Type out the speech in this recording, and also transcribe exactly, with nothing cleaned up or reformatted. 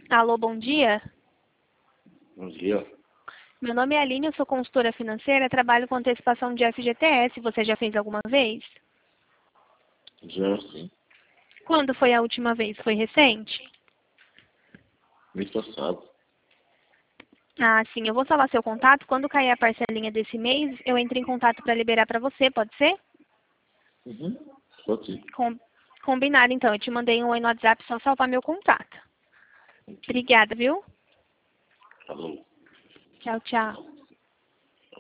Alô, bom dia. Bom dia. Meu nome é Aline, eu sou consultora financeira, trabalho com antecipação de F G T S. Você já fez alguma vez? Já sim. Quando foi a última vez? Foi recente? Mês passado. Ah, sim. Eu vou salvar seu contato. Quando cair a parcelinha desse mês, eu entro em contato para liberar para você, pode ser? Uhum. Pode ser. Com... Combinado, então. Eu te mandei um oi no WhatsApp, só salvar meu contato. Obrigada, viu? Falou. Tchau, tchau.